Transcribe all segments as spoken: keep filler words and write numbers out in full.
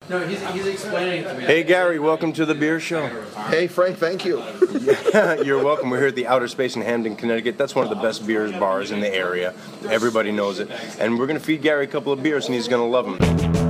No, he's, he's explaining it to me. Hey, Gary, welcome to the Beer Show. Hey, Frank, thank you. Yeah, you're welcome. We're here at the Outer Space in Hamden, Connecticut. That's one of the best beers bars in the area. Everybody knows it. And we're going to feed Gary a couple of beers, and he's going to love them.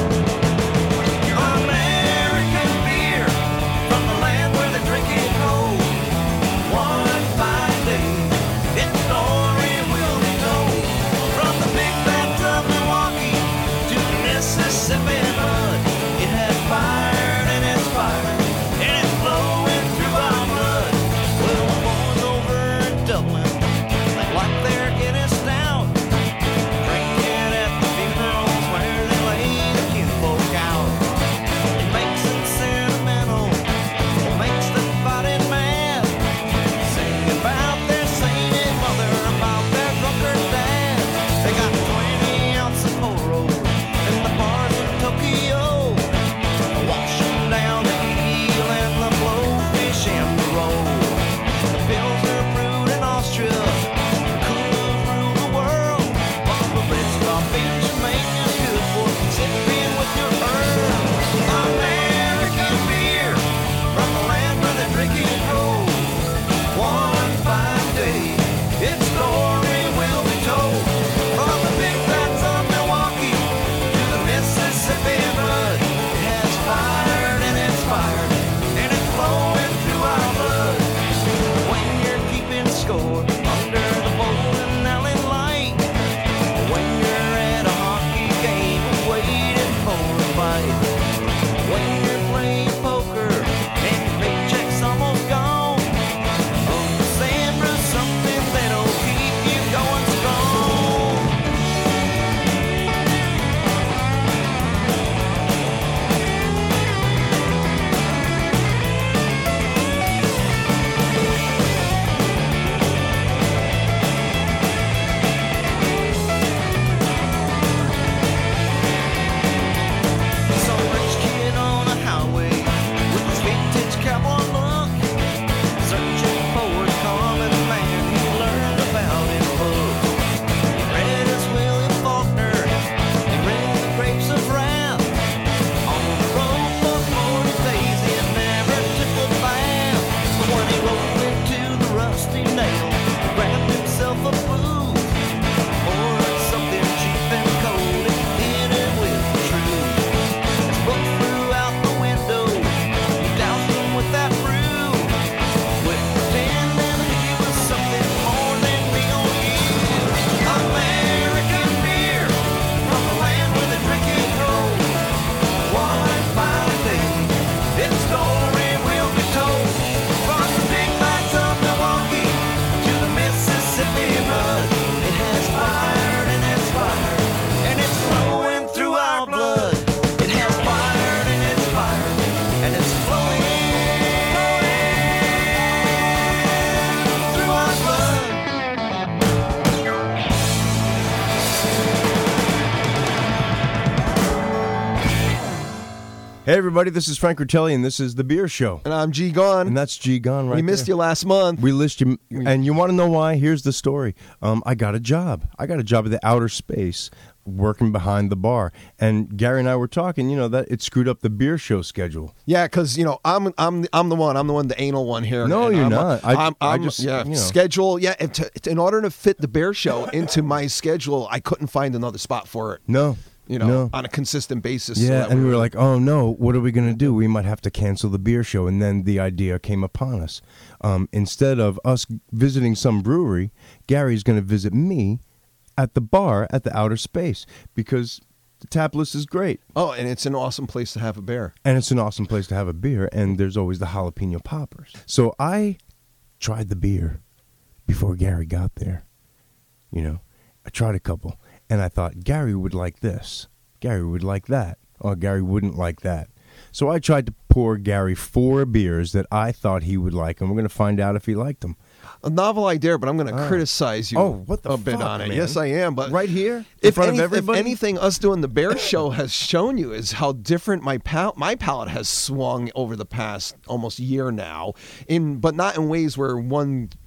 Hey, everybody, this is Frank Rutelli, and this is The Beer Show. And I'm G Gone. And that's G Gone right We missed there. you last month. We missed you, and you want to know why? Here's the story. Um, I got a job. I got a job at the Outer Space, working behind the bar. And Gary and I were talking, you know, that it screwed up the Beer Show schedule. Yeah, because, you know, I'm I'm I'm the one. I'm the one, the anal one here. No, and you're I'm, not. I, I'm, I'm, I just, yeah, you know. schedule. Yeah, and to, in order to fit the Beer Show into my schedule, I couldn't find another spot for it. No. You know, no. on a consistent basis. Yeah, so and we were like, oh, no, what are we going to do? We might have to cancel the Beer Show. And then the idea came upon us. Um, instead of us visiting some brewery, Gary's going to visit me at the bar at the Outer Space because the tap list is great. Oh, and it's an awesome place to have a beer. And it's an awesome place to have a beer, and there's always the jalapeno poppers. So I tried the beer before Gary got there. You know, I tried a couple. And I thought, Gary would like this. Gary would like that. Or Gary wouldn't like that. So I tried to pour Gary four beers that I thought he would like, and we're going to find out if he liked them. A novel idea, but I'm going to Oh. criticize you Oh, what the a bit fuck, on it. man? Yes, I am. But Right here? In if, front any- of everybody? if anything, us doing the Bear Show has shown you is how different my pal- my palate has swung over the past almost year now. In but not in ways where one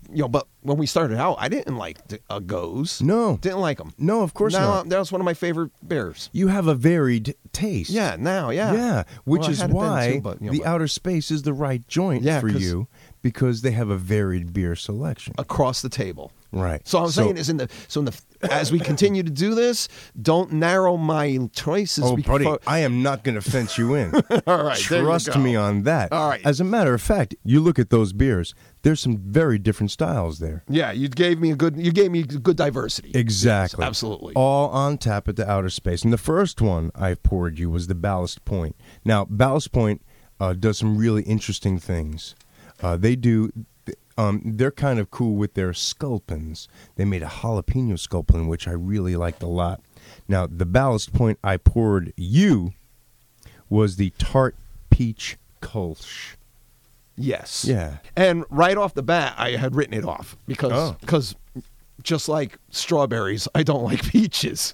you know, but when we started out, I didn't like the, uh, Goes. No. Didn't like them. No, of course now, not. That was one of my favorite beers. You have a varied taste. Yeah, now, yeah. Yeah, which Well, I is had it then why too, but, you know, the but- outer space is the right joint Yeah, for 'cause- you because they have a varied beer selection. Across the table. Right. So I'm saying is in the so in the as we continue to do this, don't narrow my choices. Oh, before, buddy, I am not going to fence you in. All right, there you Trust go. me on that. All right. As a matter of fact, you look at those beers, there's some very different styles there. Yeah, you gave me a good. You gave me good diversity. Exactly. Yes, absolutely. All on tap at the outer space. And the first one I poured you was the Ballast Point. Now, Ballast Point uh, does some really interesting things. Uh, they do. Um, they're kind of cool with their sculpins. They made a jalapeno sculpin, which I really liked a lot. Now, the Ballast Point I poured you was the Tart Peach Kolsch. Yes. Yeah. And right off the bat, I had written it off because Oh. because just like strawberries, I don't like peaches.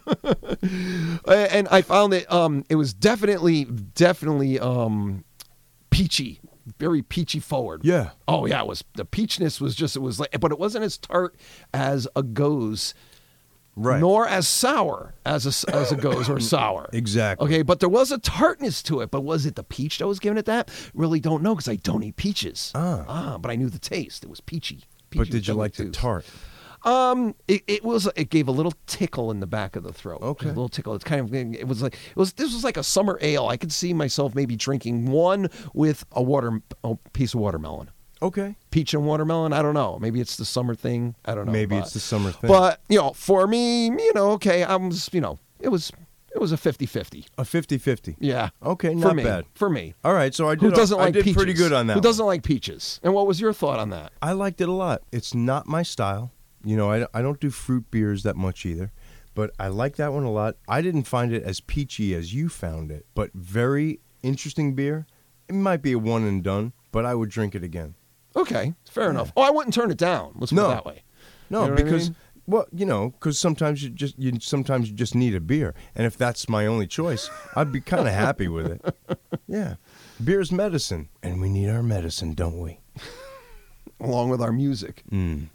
And I found that um, it was definitely definitely um, peachy. Very peachy forward. Yeah. Oh yeah, it was the peachiness was just it was like, but it wasn't as tart as a Goes, Right. nor as sour as a as a Goes or sour. Exactly. Okay, but there was a tartness to it. But was it the peach that was giving it that? Really don't know because I don't eat peaches. Ah. ah, but I knew the taste. It was peachy. peachy But did you like the too. tart? Um, it, it was it gave a little tickle in the back of the throat. Okay. Just a little tickle. It's kind of it was like it was this was like a summer ale. I could see myself maybe drinking one with a water a piece of watermelon, Okay. peach and watermelon. I don't know. Maybe it's the summer thing. I don't know. Maybe but, it's the summer thing. But you know, for me, you know, okay, I was you know, it was it was a fifty-fifty. A fifty-fifty. Yeah. Okay, for not me, bad. For me. All right, so I did. Who doesn't I like did peaches? pretty good on that. Who one. doesn't like peaches? And what was your thought on that? I liked it a lot. It's not my style. You know, I, I don't do fruit beers that much either, but I like that one a lot. I didn't find it as peachy as you found it, but very interesting beer. It might be a one and done, but I would drink it again. Okay, fair Yeah. enough. Oh, I wouldn't turn it down. Let's put No. it that way. No, You know what I because mean? well, you know, because sometimes you just you sometimes you just need a beer, and if that's my only choice, I'd be kind of happy with it. Yeah, beer's medicine, and we need our medicine, don't we? Along with our music. Mm.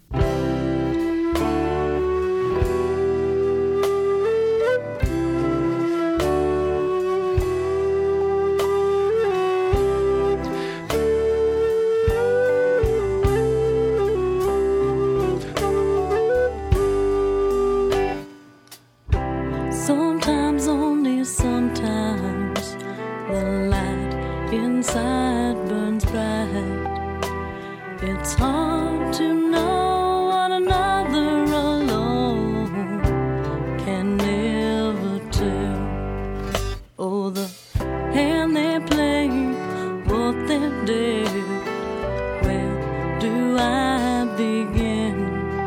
Sometimes, only sometimes, the light inside burns bright. It's hard to know one another alone, can never tell. Oh, the hand they play, what they did, where do I begin?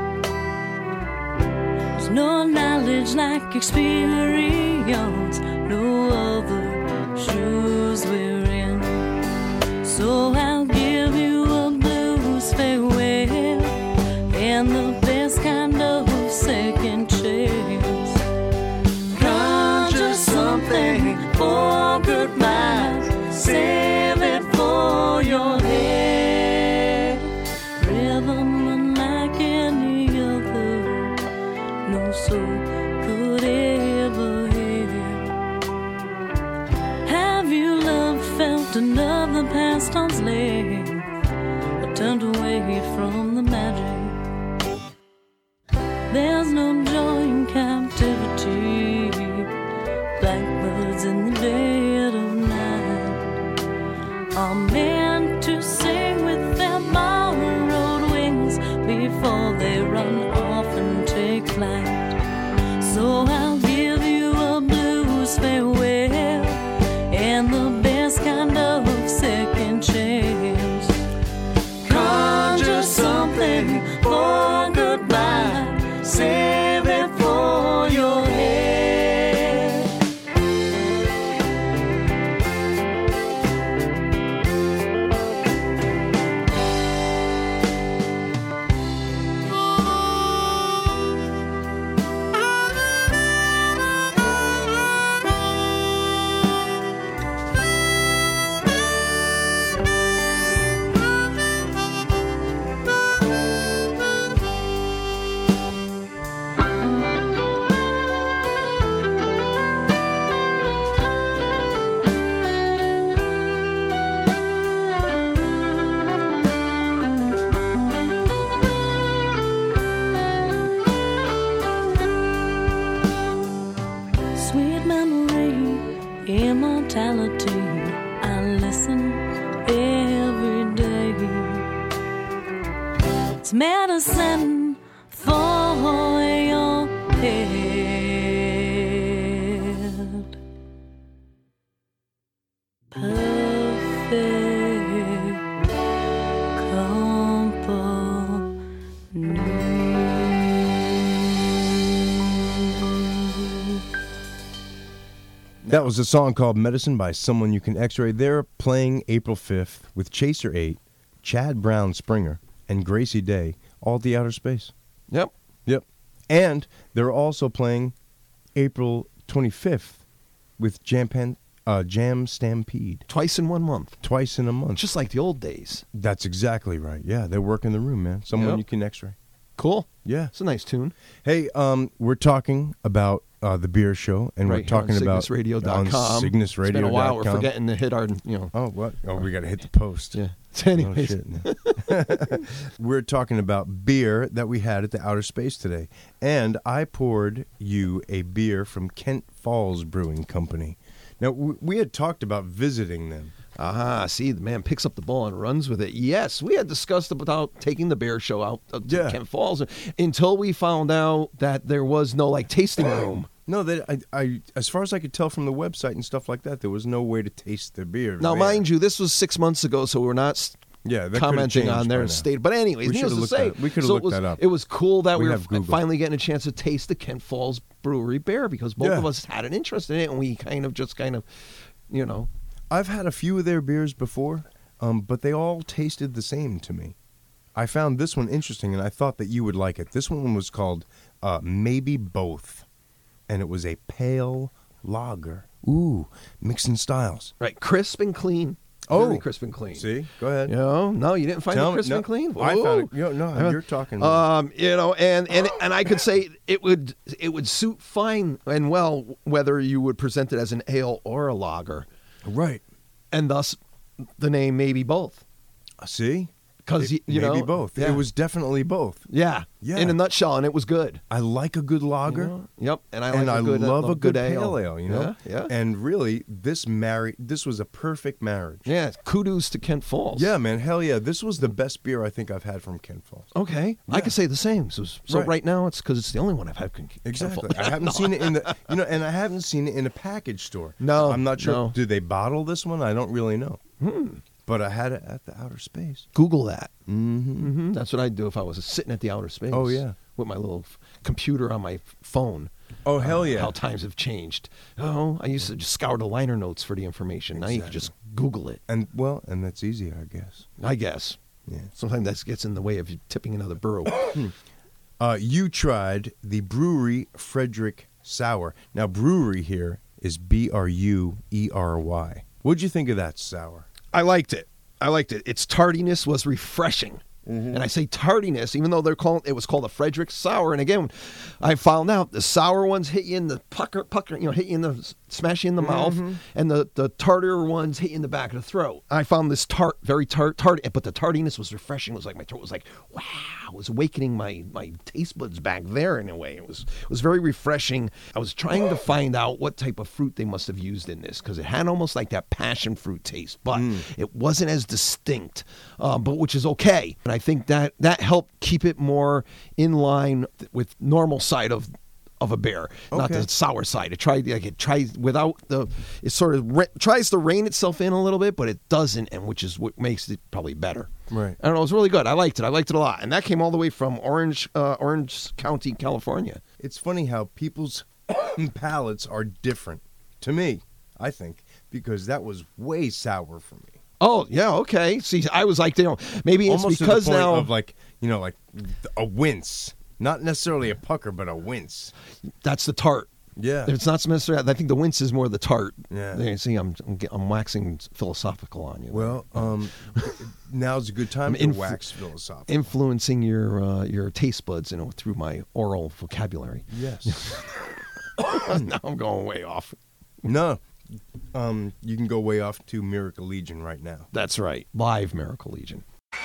There's no knowledge like experience, no other shoes we're in. So I'll give you a blues farewell and the best kind of second chance. Conjure something for goodbye, save it for your head. Rhythm unlike any other, no soul could ever hear. Have you loved, felt another past arm's length, or turned away from the magic? There's no joy in captivity, blackbirds in the dead of night are meant to sing with their borrowed wings before they run off and take flight. So I'll give you a blues farewell and the best kind of second chance. Conjure something for goodbye, save immortality. I listen every day. It's medicine for your head. Perfect company. That was a song called Medicine by Someone You Can X-Ray. They're playing April fifth with Chaser eight, Chad Brown Springer, and Gracie Day, all at the Outer Space. Yep. Yep. And they're also playing April twenty-fifth with Jam, Pan, uh, Jam Stampede. Twice in one month. Twice in a month. Just like the old days. That's exactly right. Yeah, they're working the room, man. Someone Yep. You Can X-Ray. Cool. Yeah. It's a nice tune. Hey, um, we're talking about uh, the beer show, and right we're talking on about cygnus radio dot com. on cygnus radio dot com. It's been a while. We're forgetting to hit our, you know. Oh, what? Oh, we got to hit the post. Yeah. Oh, Anyways. shit. We're talking about beer that we had at the Outer Space today. And I poured you a beer from Kent Falls Brewing Company. Now, w- we had talked about visiting them. Ah, see, the man picks up the ball and runs with it. Yes, we had discussed about taking the bear show out to Yeah. Kent Falls until we found out that there was no, like, tasting room. No, that I, I, as far as I could tell from the website and stuff like that, there was no way to taste the beer. Now, there. mind you, this was six months ago, so we're not s- yeah, that could've commenting changed on by their now. state. But anyways, We needless should've to looked say, that- we could've so looked it was, that up. It was cool that We we, were have f- Google. finally getting a chance to taste the Kent Falls Brewery beer because both Yeah. of us had an interest in it, and we kind of just kind of, you know. I've had a few of their beers before, um, but they all tasted the same to me. I found this one interesting, and I thought that you would like it. This one was called uh, Maybe Both, and it was a pale lager. Ooh, mixing styles. Right, crisp and clean. Oh. Very crisp and clean. See? Go ahead. You know, no, you didn't find Tell it me- crisp no, and clean. I found Whoa. it. You know, no, I- you're talking. about Um, you know, and, and and I could say it would it would suit fine and well whether you would present it as an ale or a lager, right. and thus the name Maybe Both. See? Because you, It- you maybe know, both. Yeah. It was definitely both. yeah, Yeah. in a nutshell, and it was good. I like a good lager. You know? Yep, and I like and a I good, love a a good pale ale, you know. Yeah, yeah. And really, this marry this was a perfect marriage. Yeah, kudos to Kent Falls. Yeah, man, hell yeah! This was the best beer I think I've had from Kent Falls. Okay, I Yeah. could say the same. So, so Right. right. now, it's because it's the only one I've had. Kent Exactly. Falls. I haven't seen it in the you know, and I haven't seen it in a package store. No, I'm not sure. no. Do they bottle this one? I don't really know. Hmm. But I had it at the Outer Space. Google that. Mm-hmm. hmm That's what I'd do if I was sitting at the outer space. Oh, yeah. with my little f- computer on my f- phone. Oh hell Uh, yeah! How times have changed. Oh, I used to just scour the liner notes for the information. Now you can Exactly. just Google it. And well, and that's easier, I guess. I guess. Yeah. Sometimes that gets in the way of you tipping another burro. Uh, you tried the Brewery Frederick Sour. Now, brewery here is B R U E R Y. What'd you think of that sour? I liked it. I liked it. Its tardiness was refreshing. And I say tardiness, even though they're calling it was called a Frederick Sour. And again, I found out the sour ones hit you in the pucker, pucker, you know, hit you in the smash you in the mouth, and the the tartar ones hit you in the back of the throat. I found this tart very tart, tart, but the tardiness was refreshing. It was like my throat was like, wow, it was awakening my my taste buds back there in a way. It was it was very refreshing. I was trying to find out what type of fruit they must have used in this because it had almost like that passion fruit taste, but it wasn't as distinct, um, but which is okay. And I think that that helped keep it more in line with normal side of of a beer, not Okay. the sour side. It tried like it tries without the it sort of re- tries to rein itself in a little bit, but it doesn't, and which is what makes it probably better. Right. I don't know. It was really good. I liked it. I liked it a lot, and that came all the way from Orange, uh, Orange County, California. It's funny how people's palates are different. To me, I think, because that was way sour for me. Oh yeah, okay. See, I was like, you know, maybe it's Almost because to the point now of like, you know, like a wince. Not necessarily a pucker, but a wince. that's the tart. Yeah. It's not so necessarily. I think the wince is more the tart. Yeah. There, you see, I'm, I'm get- I'm waxing philosophical on you. Well, um, now's a good time I'm to inf- wax philosophical. influencing your uh, your taste buds, you know, through my oral vocabulary. Yes. Now I'm going way off. No. Um, you can go way off to Miracle Legion right now. That's right. Live Miracle Legion.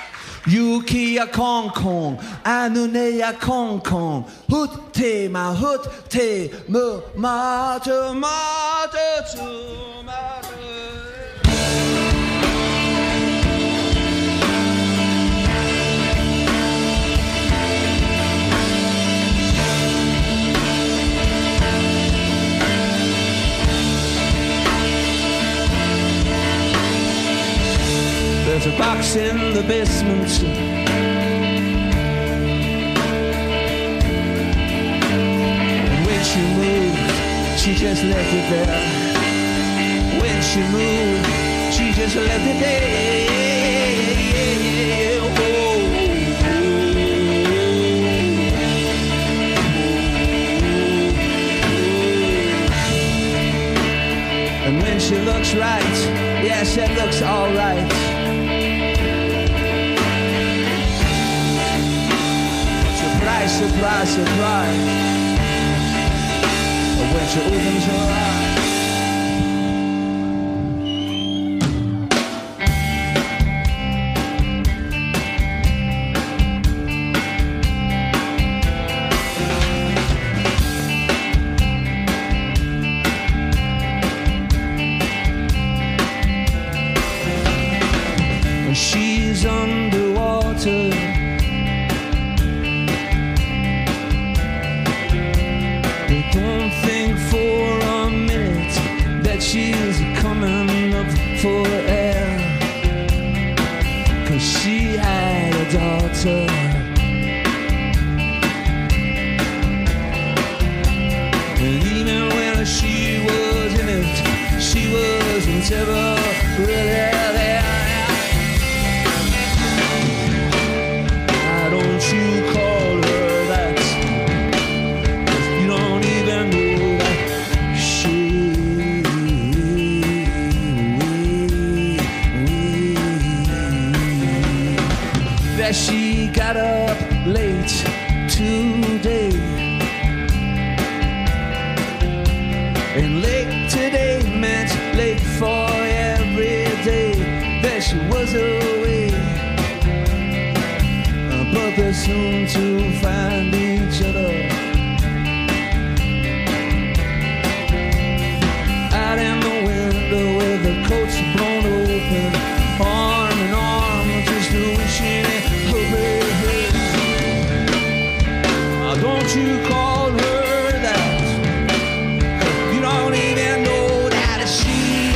유키야 콩콩 아누네야 콩콩 후테마 후테 무 마저 마저 주마 There's a box in the basement. And when she moved, she just left it there. When she moved, she just left it there. And when she looks right, yes, it looks all right. Surprise, surprise, surprise. When she opens her eyes. She's underwater. But don't think for a minute that she's coming up for air. 'Cause she had a daughter. And even when she was in it, she wasn't ever really there. You call her that, 'cause you don't even know that she, that she got up late today. And late today meant late for every day that she was away. But they're soon to find each other. Out in the window with the coats blown open, arm in arm, just wishing and hoping. Don't you call her that? You don't even know that she.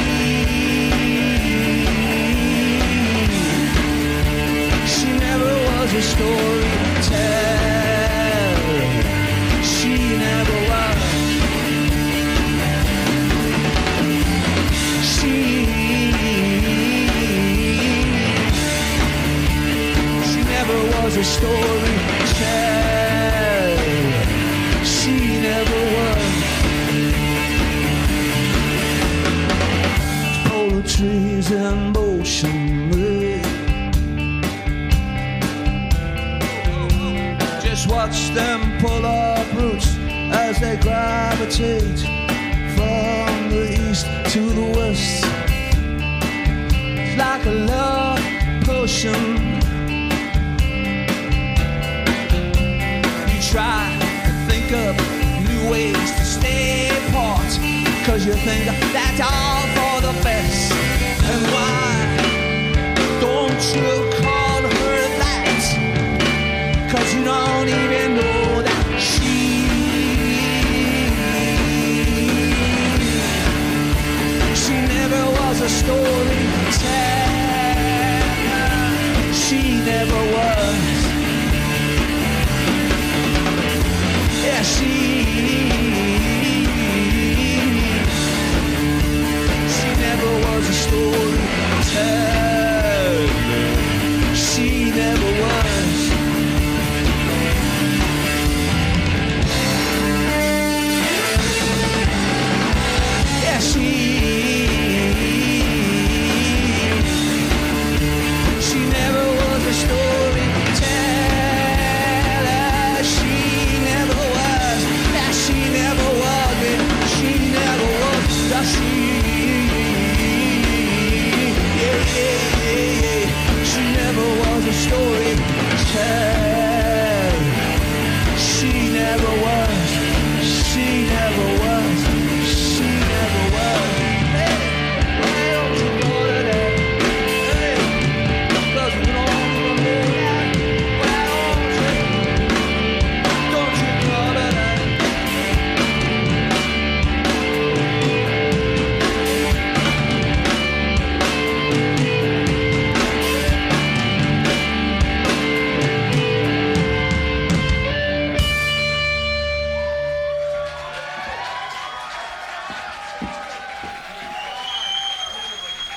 She never was a storyteller. She never was. She, she never was a storyteller. She never was. Poetry's in motion. Watch them pull up roots as they gravitate from the east to the west. It's like a love potion. You try to think of new ways to stay apart, 'cause you think that's all for the best. And why don't you call her that? 'Cause you don't even know that she. She never was a storyteller. She never was. Yeah, she. She never was a storyteller. She never was. She, she never was a storyteller. She never was. That she never was. She never was. That she, yeah, yeah, yeah, yeah. She never was a storyteller. She never was. She never was. She never was. Hey, why don't you go to that? Hey, 'cause you don't even know that. Why don't you? Don't you go to that?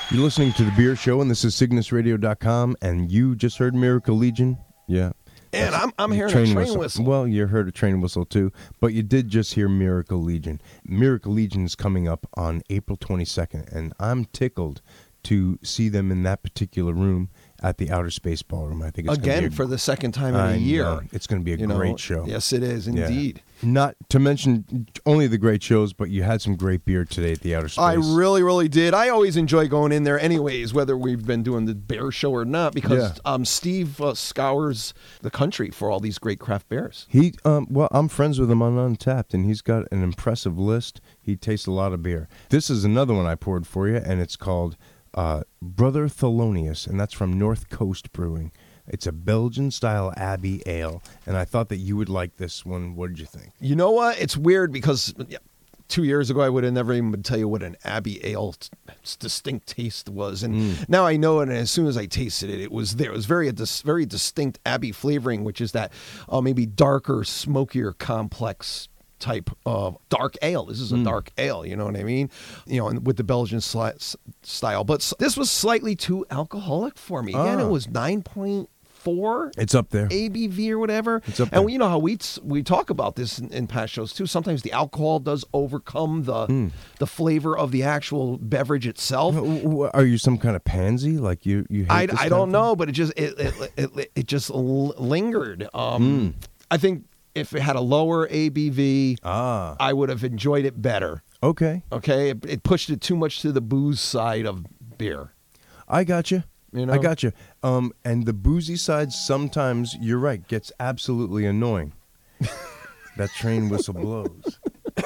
You're listening to The Beer Show, and this is Cygnus Radio dot com, and you just heard Miracle Legion. Yeah. And I'm I'm The hearing a train whistle. Well, you heard a train whistle, too, but you did just hear Miracle Legion. Miracle Legion is coming up on April twenty-second, and I'm tickled to see them in that particular room at the Outer Space Ballroom. I think it's Again, gonna be a, for the second time in I a year. know. It's going to be a You know, great show. Yes, it is, Yeah. indeed. Not to mention only the great shows, but you had some great beer today at the Outer Space. I really, really did. I always enjoy going in there anyways, whether we've been doing the bear show or not, because Yeah. um, Steve uh, scours the country for all these great craft beers. He, um, well, I'm friends with him on Untapped, and he's got an impressive list. He tastes a lot of beer. This is another one I poured for you, and it's called uh, Brother Thelonious, and that's from North Coast Brewing. It's a Belgian-style Abbey Ale, and I thought that you would like this one. What did you think? You know what? It's weird because yeah, two years ago I would have never even been tell you what an Abbey Ale's distinct taste was, and Mm. now I know it. And as soon as I tasted it, it was there. It was very a dis- very distinct Abbey flavoring, which is that uh, maybe darker, smokier, complex type of dark ale. This is a Mm. dark ale, you know what I mean? You know, and with the Belgian sli- s- style. But s- this was slightly too alcoholic for me. Again, Ah. it was nine point four It's up there. A B V or whatever. It's up and there. you know how we we talk about this in, in past shows too. Sometimes the alcohol does overcome the Mm. the flavor of the actual beverage itself. W- w- Are you some kind of pansy? Like you, you hate I, this I kind don't of thing? know, but it just it it, it, it just l- lingered. Um, Mm. I think if it had a lower A B V, Ah, I would have enjoyed it better. okay. Okay, it, it pushed it too much to the booze side of beer. I got you. You know? I got you. Um, and the boozy side sometimes, you're right, gets absolutely annoying. That train whistle blows.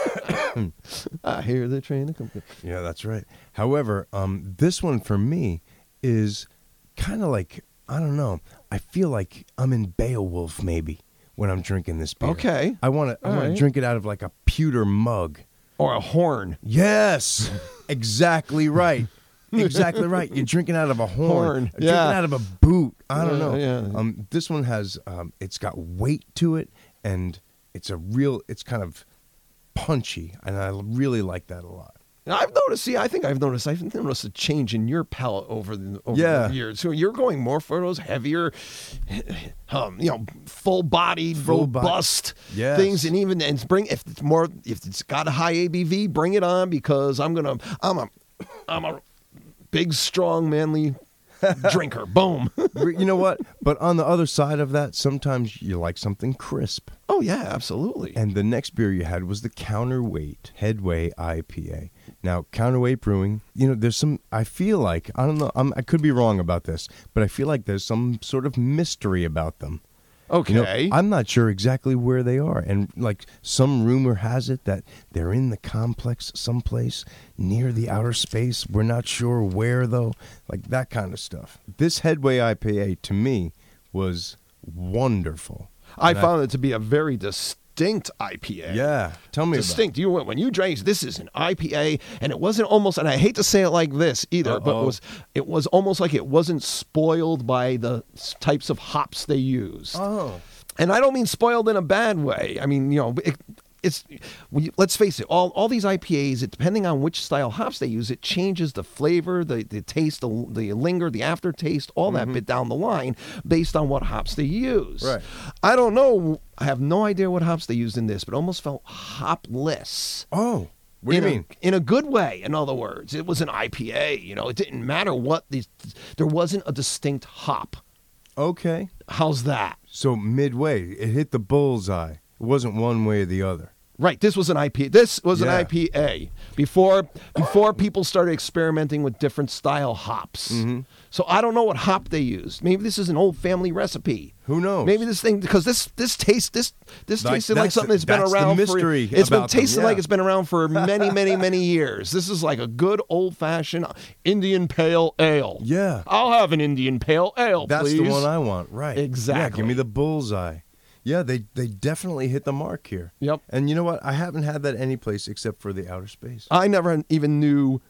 I hear the train come. Yeah, that's right. However, um, this one for me is kind of like, I don't know. I feel like I'm in Beowulf maybe when I'm drinking this beer. Okay. I want to. I All want right. to drink it out of like a pewter mug. Or a horn. Yes, exactly right. Exactly right. You're drinking out of a horn. Horn, You're drinking yeah. out of a boot. I don't Yeah, know. yeah. Um, this one has. Um, it's got weight to it, and it's a real. It's kind of punchy, and I really like that a lot. Now, I've noticed. See, I think I've noticed. I've noticed a change in your palate over the over Yeah. the years. So you're going more for those heavier, um, you know, full bodied, Full bo- robust Yes. things, and even and bring if it's more if it's got a high A B V, bring it on because I'm gonna I'm a I'm a big, strong, manly drinker. Boom. You know what? But on the other side of that, sometimes you like something crisp. Oh yeah, absolutely. And the next beer you had was the Counterweight Headway I P A. Now, Counterweight Brewing, you know, there's some, I feel like, I don't know, I'm, I could be wrong about this, but I feel like there's some sort of mystery about them. Okay. You know, I'm not sure exactly where they are. And like some rumor has it that they're in the complex someplace near the outer space. We're not sure where, though. Like that kind of stuff. This Headway I P A, to me, was wonderful. I And found it to be a very distinct I P A. Yeah. Tell me Distinct. You went when you drank. This is an I P A, and it wasn't almost. And I hate to say it like this either, but Uh-oh. it was. It was almost like it wasn't spoiled by the s- types of hops they used. about Oh. And I don't mean spoiled in a bad way. I mean, you know, it, it's. When you, let's face it. All all these I P As, it, depending on which style hops they use, it changes the flavor, the the taste, the the linger, the aftertaste, all that bit down the line, based on what hops they use. Right. I don't know. I have no idea what hops they used in this, but it almost felt hopless. Oh. What do in you a, mean? In a good way, in other words. It was an I P A, you know. It didn't matter what these. There wasn't a distinct hop. Okay. How's that? So midway, it hit the bullseye. It wasn't one way or the other. Right. This was an I P A. This was an Yeah. I P A before before people started experimenting with different style hops. Mm-hmm. So I don't know what hop they used. Maybe this is an old family recipe. Who knows? Maybe this thing because this this taste this this Like, tasted like that's something the- that's been that's the around mystery for it's been about them, tasting yeah. like it's been around for many many many years. This is like a good old fashioned Indian pale ale. Yeah. I'll have an Indian pale ale, That's please. the one I want, right. Exactly. Yeah, give me the bullseye. Yeah, they, they definitely hit the mark here. Yep. And you know what? I haven't had that any place except for the outer space. I never even knew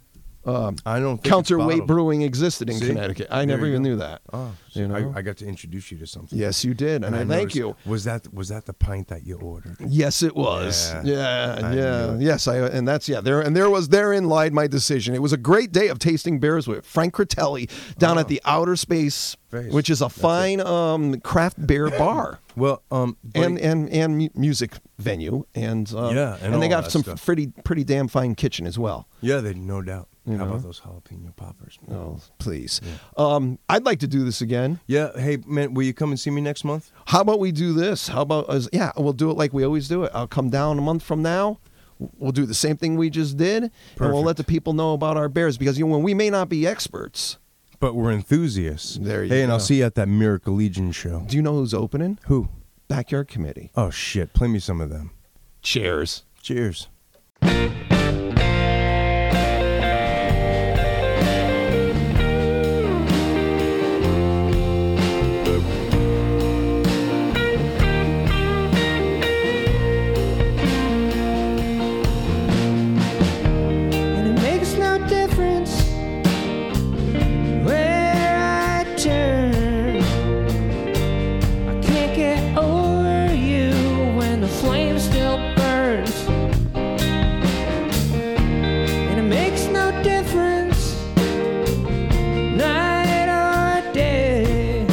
um, I don't think it's counterweight bottled. brewing existed in See? Connecticut. I There never you even go. knew that. Oh, so You know? I, I got to introduce you to something. Yes, you did, and, I, thank noticed- you. Was that was that the pint that you ordered? Yes, it was. Yeah. Yeah, I yeah, knew it. yes. I and that's yeah. There and there was therein lied my decision. It was a great day of tasting beers with Frank Critelli down Oh. at the Outer Space, Space. which is a That's fine um, craft beer bar. Well, um, And, buddy- and and mu- music venue and uh, Yeah, and and they all got that some stuff. pretty pretty damn fine kitchen as well. yeah, they no doubt. You How know? about those jalapeno poppers? man? Oh, please. Um, I'd like to do this again. Yeah. Hey, man, will you come and see me next month? How about we do this? How about us? Yeah, we'll do it like we always do it. I'll come down a month from now. We'll do the same thing we just did, and we'll Perfect. let the people know about our bears because you know when we may not be experts. But we're enthusiasts. There you Hey, and I'll go. see you at that Miracle Legion show. Do you know who's opening? Who? Backyard Committee. Oh shit! Play me some of them. Cheers. Cheers. And it makes no difference where I turn. I can't get over you when the flame still burns. And it makes no difference night or day.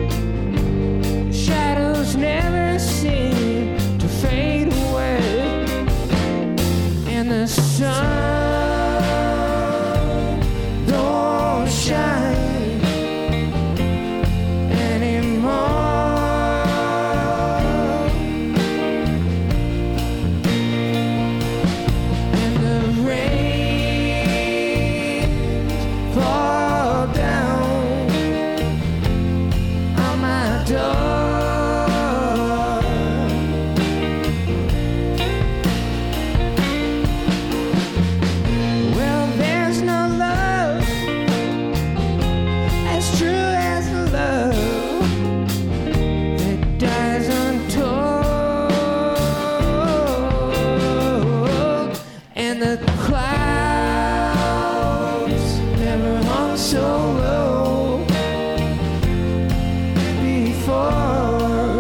Shadows never seem to fade away. And the sun don't shine anymore. And the rains fall down on my door. Well, there's no love as true as the love that dies untold, and the clouds never hung so low before.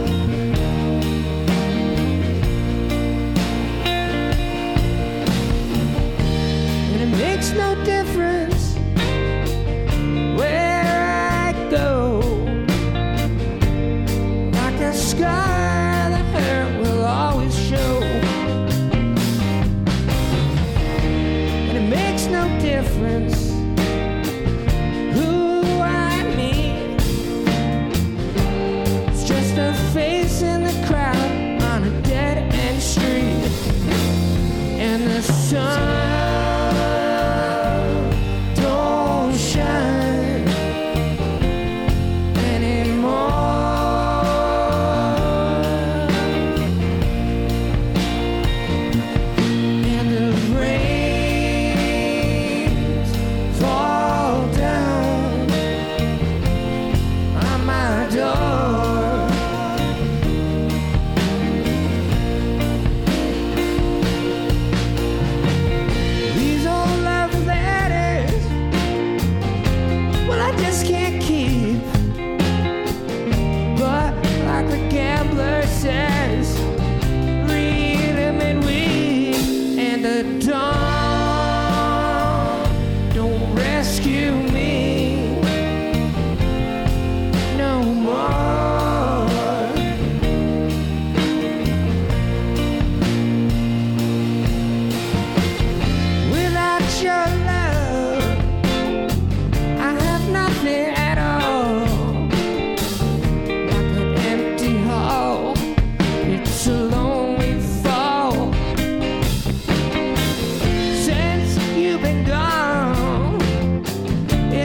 And it makes no difference where I go. Like a scar, the hurt will always show. And it makes no difference who I meet. It's just a face in the crowd on a dead end street. And the sun don't shine anymore. And the rains fall down on my door. These old love letters, well, I just can't keep. But like the gambler says, read them and weep. And the dawn don't rescue me no more. Without your love, I have nothing at all. Like an empty hall, it's a lonely fall. Since you've been gone,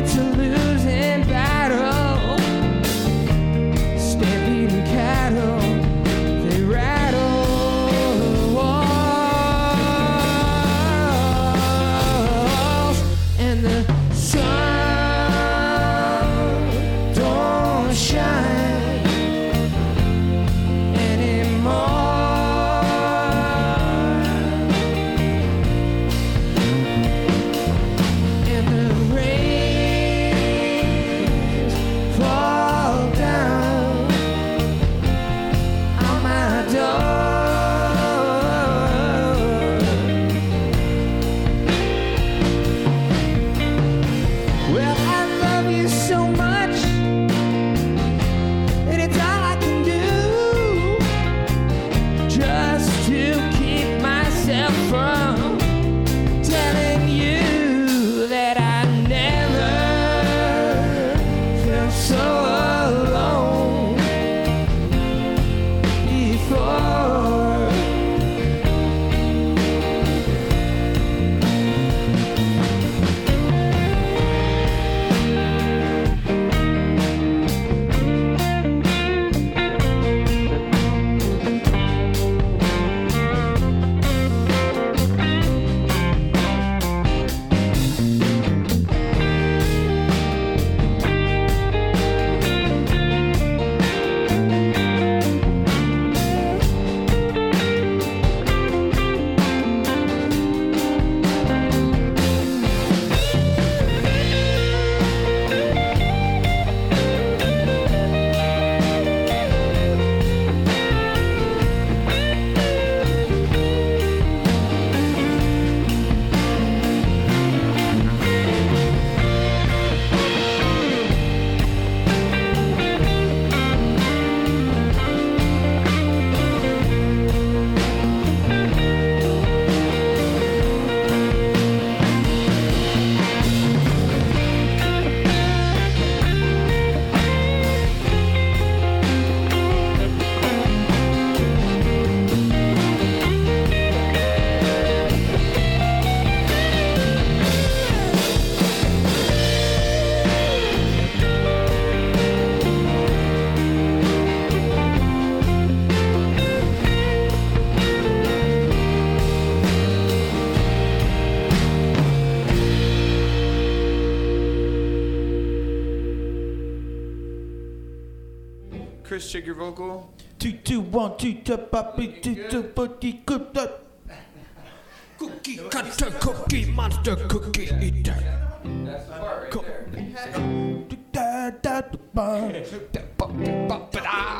Well, I love you so much, and it's all I can do just to keep myself from telling you that I never felt so alone before. Chris, check your vocal. Two, two, one, two, two, puppy, two, two, forty, good. Cookie cutter, cookie monster, cookie eater. That's the part right there. Da, da, da, ba.